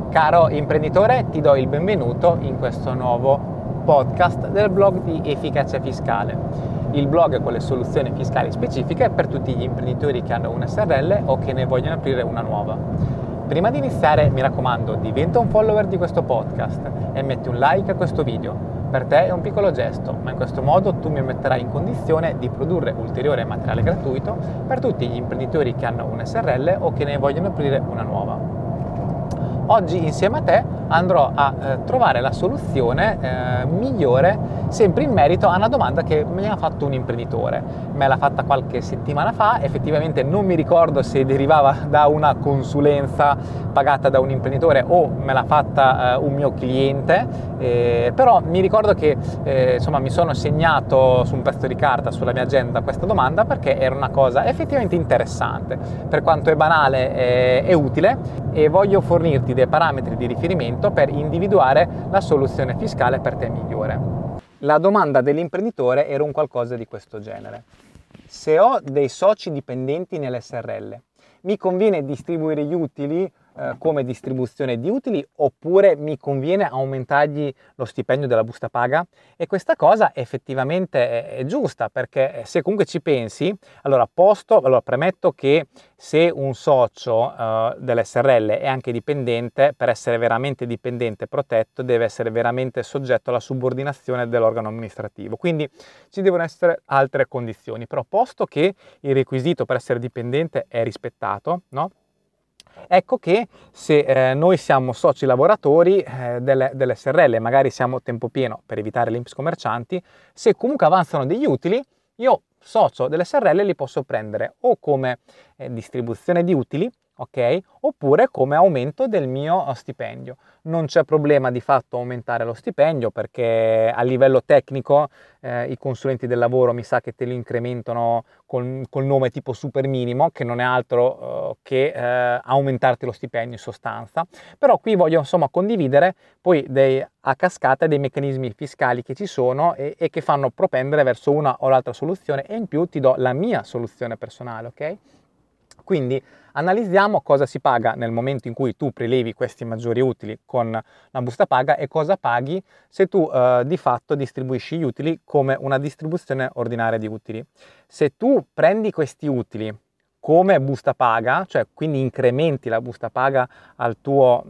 Caro imprenditore, ti do il benvenuto in questo nuovo podcast del blog di Efficacia Fiscale, il blog con le soluzioni fiscali specifiche per tutti gli imprenditori che hanno una SRL o che ne vogliono aprire una nuova. Prima di iniziare, mi raccomando, diventa un follower di questo podcast e metti un like a questo video. Per te è un piccolo gesto, ma in questo modo tu mi metterai in condizione di produrre ulteriore materiale gratuito per tutti gli imprenditori che hanno una SRL o che ne vogliono aprire una nuova. Oggi insieme a te andrò a trovare la soluzione migliore sempre in merito a una domanda che mi ha fatto un imprenditore. Me l'ha fatta qualche settimana fa, effettivamente non mi ricordo se derivava da una consulenza pagata da un imprenditore o me l'ha fatta un mio cliente, però mi ricordo che mi sono segnato su un pezzo di carta sulla mia agenda questa domanda perché era una cosa effettivamente interessante, per quanto è banale è utile, e voglio fornirti dei parametri di riferimento per individuare la soluzione fiscale per te migliore. La domanda dell'imprenditore era un qualcosa di questo genere: se ho dei soci dipendenti nell'SRL, mi conviene distribuire gli utili come distribuzione di utili oppure mi conviene aumentargli lo stipendio della busta paga? E questa cosa effettivamente è giusta, perché se comunque ci pensi, allora premetto che se un socio dell'SRL è anche dipendente, per essere veramente dipendente e protetto deve essere veramente soggetto alla subordinazione dell'organo amministrativo, quindi ci devono essere altre condizioni. Però posto che il requisito per essere dipendente è rispettato, no? Ecco che se noi siamo soci lavoratori dell'SRL, magari siamo a tempo pieno per evitare l'INPS commercianti, se comunque avanzano degli utili, io socio dell'SRL li posso prendere o come distribuzione di utili, ok? Oppure come aumento del mio stipendio. Non c'è problema di fatto aumentare lo stipendio, perché a livello tecnico i consulenti del lavoro mi sa che te lo incrementano col nome tipo super minimo, che non è altro che aumentarti lo stipendio in sostanza. Però qui voglio condividere poi a cascata dei meccanismi fiscali che ci sono e che fanno propendere verso una o l'altra soluzione, e in più ti do la mia soluzione personale, ok? Quindi analizziamo cosa si paga nel momento in cui tu prelevi questi maggiori utili con la busta paga e cosa paghi se tu di fatto distribuisci gli utili come una distribuzione ordinaria di utili. Se tu prendi questi utili come busta paga, cioè quindi incrementi la busta paga al tuo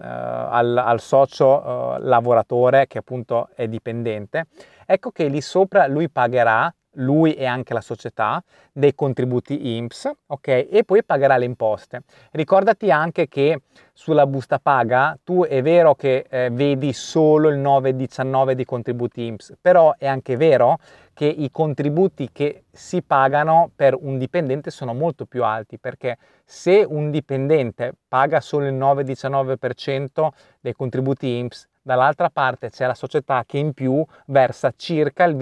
al socio lavoratore che appunto è dipendente, ecco che lì sopra lui pagherà, lui e anche la società, dei contributi INPS, ok? E poi pagherà le imposte. Ricordati anche che sulla busta paga tu è vero che vedi solo il 9,19 di contributi INPS, però è anche vero che i contributi che si pagano per un dipendente sono molto più alti, perché se un dipendente paga solo il 9,19% dei contributi INPS, dall'altra parte c'è la società che in più versa circa il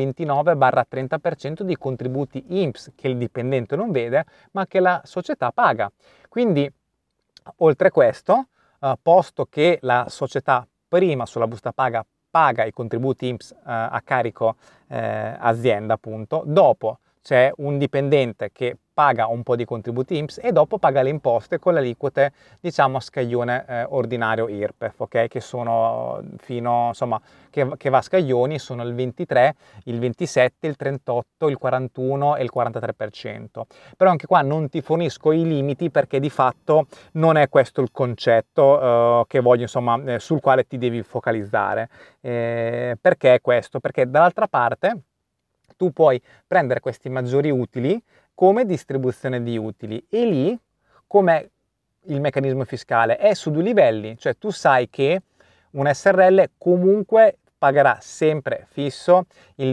29-30% di contributi INPS che il dipendente non vede, ma che la società paga. Quindi, oltre a questo, posto che la società prima sulla busta paga paga i contributi INPS a carico azienda, appunto, dopo c'è un dipendente che paga un po' di contributi INPS e dopo paga le imposte con le aliquote, diciamo, a scaglione ordinario IRPEF, ok? Che sono fino, che va a scaglioni, sono il 23, il 27, il 38, il 41 e il 43%. Però anche qua non ti fornisco i limiti, perché di fatto non è questo il concetto che voglio, sul quale ti devi focalizzare. Perché è questo? Perché dall'altra parte tu puoi prendere questi maggiori utili come distribuzione di utili, e lì come il meccanismo fiscale è su due livelli, cioè tu sai che un SRL comunque pagherà sempre fisso il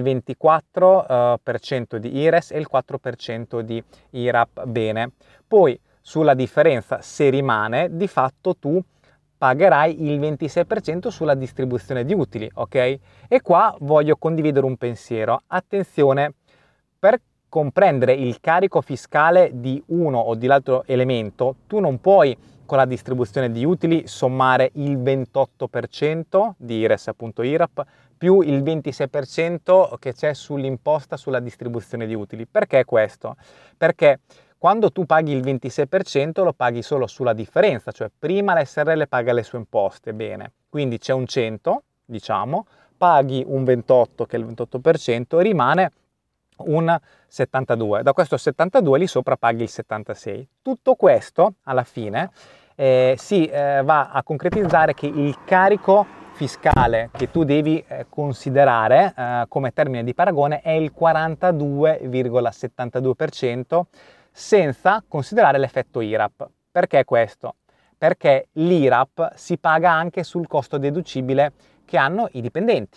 24% di IRES e il 4% di IRAP bene. Poi sulla differenza, se rimane, di fatto tu pagherai il 26% sulla distribuzione di utili, ok? E qua voglio condividere un pensiero. Attenzione, per comprendere il carico fiscale di uno o di l'altro elemento, tu non puoi con la distribuzione di utili sommare il 28% di IRES, appunto IRAP, più il 26% che c'è sull'imposta sulla distribuzione di utili. Perché questo? Perché quando tu paghi il 26% lo paghi solo sulla differenza, cioè prima la SRL paga le sue imposte, bene, quindi c'è un 100, diciamo, paghi un 28 che è il 28%, rimane un 72, da questo 72 lì sopra paghi il 76. Tutto questo alla fine si va a concretizzare che il carico fiscale che tu devi considerare come termine di paragone è il 42,72% senza considerare l'effetto IRAP. Perché questo? Perché l'IRAP si paga anche sul costo deducibile che hanno i dipendenti.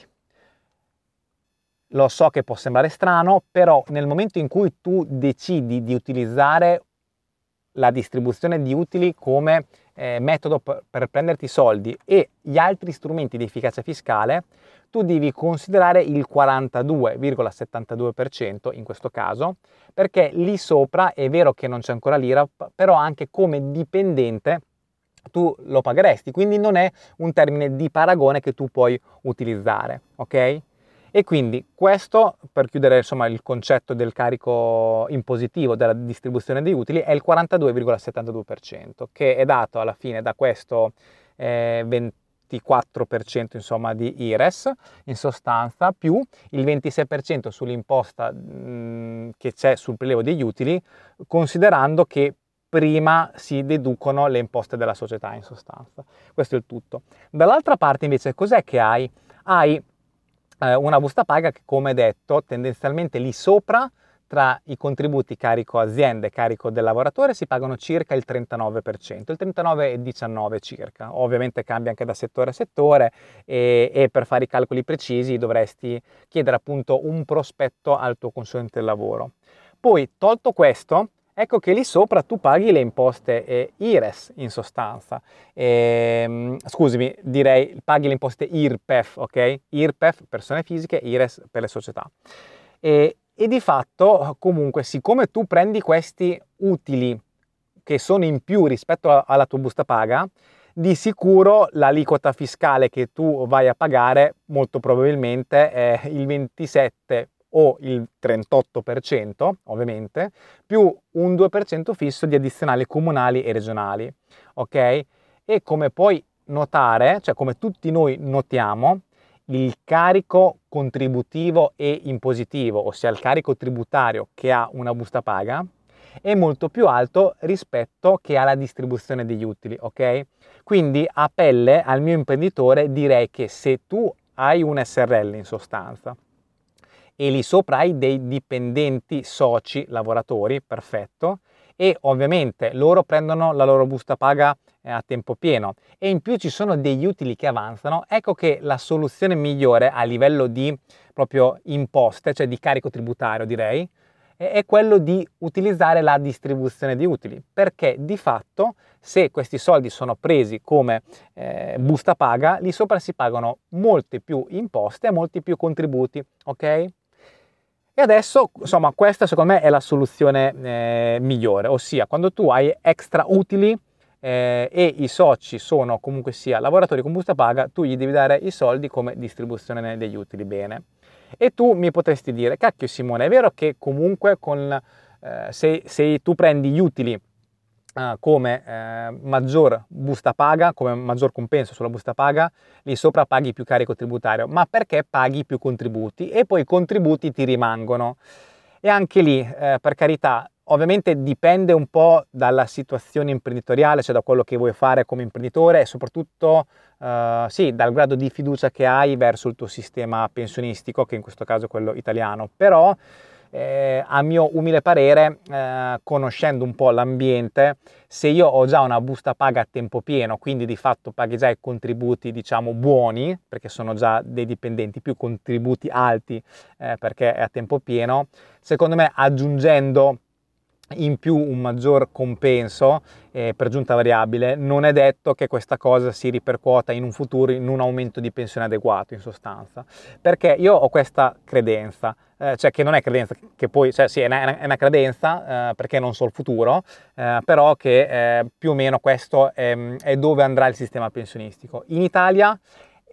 Lo so che può sembrare strano, però nel momento in cui tu decidi di utilizzare la distribuzione di utili come metodo per prenderti soldi e gli altri strumenti di efficacia fiscale, tu devi considerare il 42,72% in questo caso, perché lì sopra è vero che non c'è ancora l'IRAP, però anche come dipendente tu lo pagheresti, quindi non è un termine di paragone che tu puoi utilizzare, ok? E quindi questo, per chiudere insomma il concetto del carico impositivo della distribuzione dei utili, è il 42,72%, che è dato alla fine da questo 24% insomma di IRES in sostanza, più il 26% sull'imposta che c'è sul prelievo degli utili, considerando che prima si deducono le imposte della società in sostanza. Questo è il tutto. Dall'altra parte invece cos'è che hai? Hai una busta paga che, come detto, tendenzialmente lì sopra tra i contributi carico azienda e carico del lavoratore si pagano circa il 39%, il 39,19 circa. Ovviamente cambia anche da settore a settore e per fare i calcoli precisi dovresti chiedere appunto un prospetto al tuo consulente del lavoro. Poi, tolto questo, ecco che lì sopra tu paghi le imposte IRES in sostanza. Scusami, direi paghi le imposte IRPEF, ok? IRPEF persone fisiche, IRES per le società. E di fatto comunque siccome tu prendi questi utili che sono in più rispetto alla tua busta paga, di sicuro l'aliquota fiscale che tu vai a pagare molto probabilmente è il 27 o il 38%, ovviamente, più un 2% fisso di addizionali comunali e regionali, ok? E come puoi notare, cioè come tutti noi notiamo, il carico contributivo e impositivo, ossia il carico tributario che ha una busta paga, è molto più alto rispetto che alla distribuzione degli utili, ok? Quindi a pelle al mio imprenditore direi che se tu hai un SRL in sostanza e lì sopra hai dei dipendenti soci lavoratori, perfetto, e ovviamente loro prendono la loro busta paga a tempo pieno e in più ci sono degli utili che avanzano, ecco che la soluzione migliore a livello di proprio imposte, cioè di carico tributario direi, è quello di utilizzare la distribuzione di utili, perché di fatto se questi soldi sono presi come busta paga, lì sopra si pagano molte più imposte e molti più contributi, ok? E adesso, insomma, questa secondo me è la soluzione migliore, ossia quando tu hai extra utili e i soci sono comunque sia lavoratori con busta paga, tu gli devi dare i soldi come distribuzione degli utili, bene. E tu mi potresti dire, cacchio Simone, è vero che comunque se tu prendi gli utili come maggior busta paga, come maggior compenso sulla busta paga, lì sopra paghi più carico tributario, ma perché paghi più contributi e poi i contributi ti rimangono. E anche lì, per carità, ovviamente dipende un po' dalla situazione imprenditoriale, cioè da quello che vuoi fare come imprenditore e soprattutto sì, dal grado di fiducia che hai verso il tuo sistema pensionistico, che in questo caso è quello italiano, però a mio umile parere, conoscendo un po' l'ambiente, se io ho già una busta paga a tempo pieno, quindi di fatto paghi già i contributi diciamo buoni, perché sono già dei dipendenti, più contributi alti perché è a tempo pieno, secondo me aggiungendo in più un maggior compenso per giunta variabile, non è detto che questa cosa si ripercuota in un futuro in un aumento di pensione adeguato in sostanza, perché io ho questa credenza, cioè che non è credenza, che poi, cioè sì, è una credenza perché non so il futuro, però che più o meno questo è dove andrà il sistema pensionistico. In Italia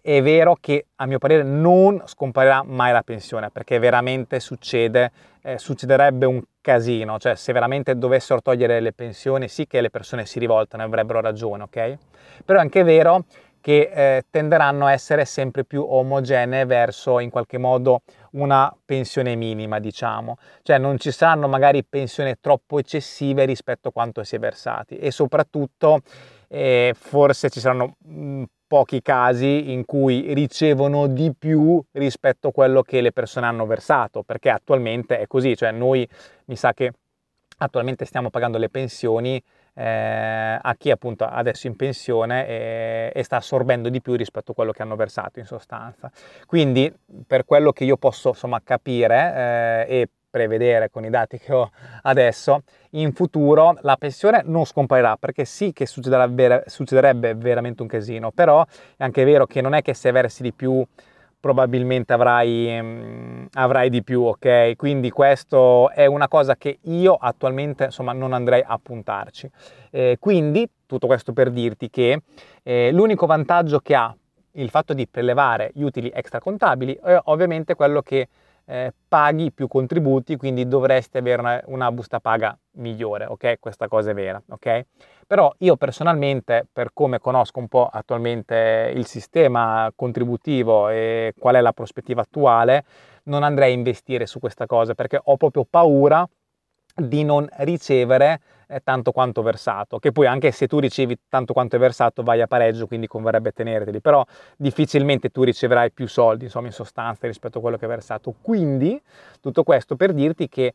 è vero che a mio parere non scomparirà mai la pensione, perché veramente succederebbe un casino, cioè se veramente dovessero togliere le pensioni sì che le persone si rivoltano e avrebbero ragione, ok? Però è anche vero che tenderanno a essere sempre più omogenee verso in qualche modo una pensione minima, diciamo, cioè non ci saranno magari pensioni troppo eccessive rispetto a quanto si è versati e soprattutto forse ci saranno pochi casi in cui ricevono di più rispetto a quello che le persone hanno versato, perché attualmente è così, cioè noi mi sa che attualmente stiamo pagando le pensioni a chi appunto adesso in pensione e sta assorbendo di più rispetto a quello che hanno versato in sostanza. Quindi per quello che io posso insomma capire e prevedere con i dati che ho adesso, in futuro la pensione non scomparirà, perché sì che succederebbe veramente un casino, però è anche vero che non è che se versi di più probabilmente avrai di più, ok? Quindi questo è una cosa che io attualmente insomma non andrei a puntarci. Quindi tutto questo per dirti che l'unico vantaggio che ha il fatto di prelevare gli utili extracontabili è ovviamente quello che paghi più contributi, quindi dovresti avere una busta paga migliore, ok? Questa cosa è vera, ok? Però io personalmente, per come conosco un po' attualmente il sistema contributivo e qual è la prospettiva attuale, non andrei a investire su questa cosa perché ho proprio paura di non ricevere tanto quanto versato, che poi anche se tu ricevi tanto quanto è versato vai a pareggio, quindi converrebbe tenerteli, però difficilmente tu riceverai più soldi, insomma, in sostanza rispetto a quello che è versato. Quindi tutto questo per dirti che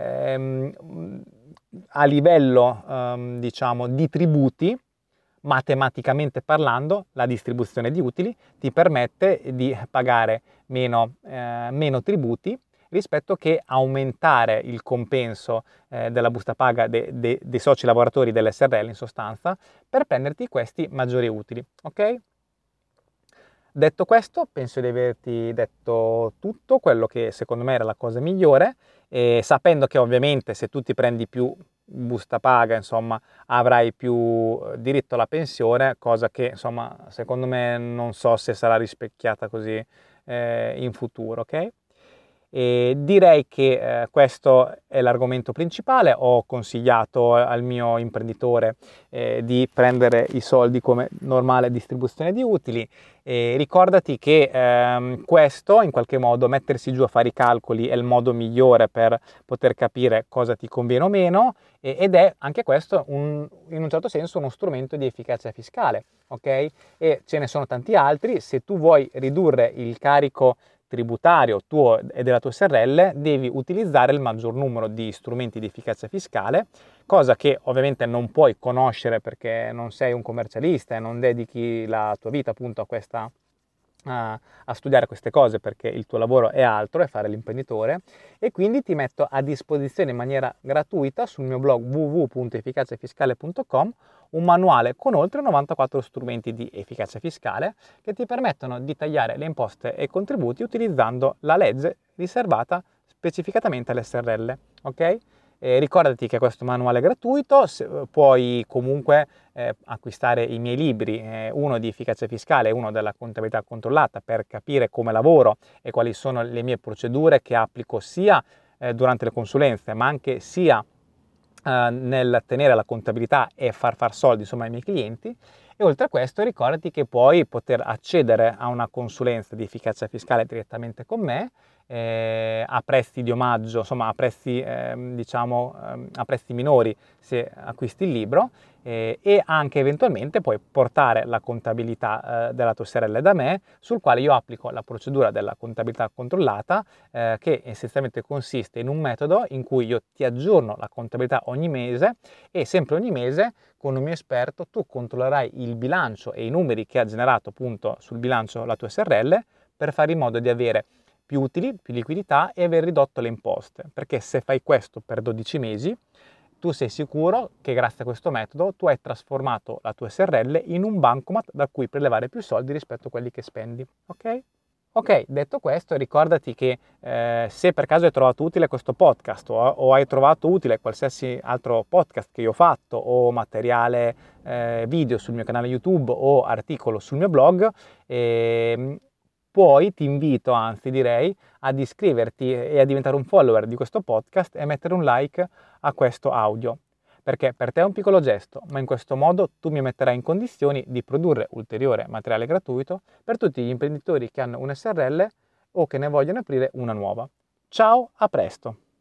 a livello diciamo di tributi, matematicamente parlando, la distribuzione di utili ti permette di pagare meno tributi rispetto che aumentare il compenso della busta paga dei soci lavoratori dell'SRL in sostanza per prenderti questi maggiori utili, ok? Detto questo, penso di averti detto tutto quello che secondo me era la cosa migliore, e sapendo che ovviamente se tu ti prendi più busta paga, insomma, avrai più diritto alla pensione, cosa che insomma secondo me non so se sarà rispecchiata così in futuro, ok? E direi che questo è l'argomento principale. Ho consigliato al mio imprenditore di prendere i soldi come normale distribuzione di utili. E ricordati che questo, in qualche modo, mettersi giù a fare i calcoli è il modo migliore per poter capire cosa ti conviene o meno, ed è anche questo in un certo senso uno strumento di efficacia fiscale, ok? E ce ne sono tanti altri. Se tu vuoi ridurre il carico tributario tuo e della tua SRL, devi utilizzare il maggior numero di strumenti di efficacia fiscale, cosa che ovviamente non puoi conoscere perché non sei un commercialista e non dedichi la tua vita appunto a studiare queste cose, perché il tuo lavoro è altro, è fare l'imprenditore, e quindi ti metto a disposizione in maniera gratuita sul mio blog www.efficaciafiscale.com un manuale con oltre 94 strumenti di efficacia fiscale che ti permettono di tagliare le imposte e i contributi utilizzando la legge riservata specificatamente all'SRL, ok? Ricordati che questo manuale è gratuito, puoi comunque acquistare i miei libri, uno di efficacia fiscale e uno della contabilità controllata, per capire come lavoro e quali sono le mie procedure che applico sia durante le consulenze, ma anche sia nel tenere la contabilità e far soldi insomma ai miei clienti. E oltre a questo ricordati che puoi poter accedere a una consulenza di efficacia fiscale direttamente con me a prezzi di omaggio, insomma a prezzi a prezzi minori se acquisti il libro, e anche eventualmente puoi portare la contabilità della tua SRL da me, sul quale io applico la procedura della contabilità controllata, che essenzialmente consiste in un metodo in cui io ti aggiorno la contabilità ogni mese, e sempre ogni mese con un mio esperto tu controllerai il bilancio e i numeri che ha generato appunto sul bilancio la tua SRL, per fare in modo di avere più utili, più liquidità e aver ridotto le imposte, perché se fai questo per 12 mesi tu sei sicuro che grazie a questo metodo tu hai trasformato la tua SRL in un bancomat da cui prelevare più soldi rispetto a quelli che spendi, ok? Ok, detto questo, ricordati che se per caso hai trovato utile questo podcast o hai trovato utile qualsiasi altro podcast che io ho fatto o materiale video sul mio canale YouTube o articolo sul mio blog, poi ti invito, anzi direi, ad iscriverti e a diventare un follower di questo podcast e mettere un like a questo audio. Perché per te è un piccolo gesto, ma in questo modo tu mi metterai in condizioni di produrre ulteriore materiale gratuito per tutti gli imprenditori che hanno una SRL o che ne vogliono aprire una nuova. Ciao, a presto!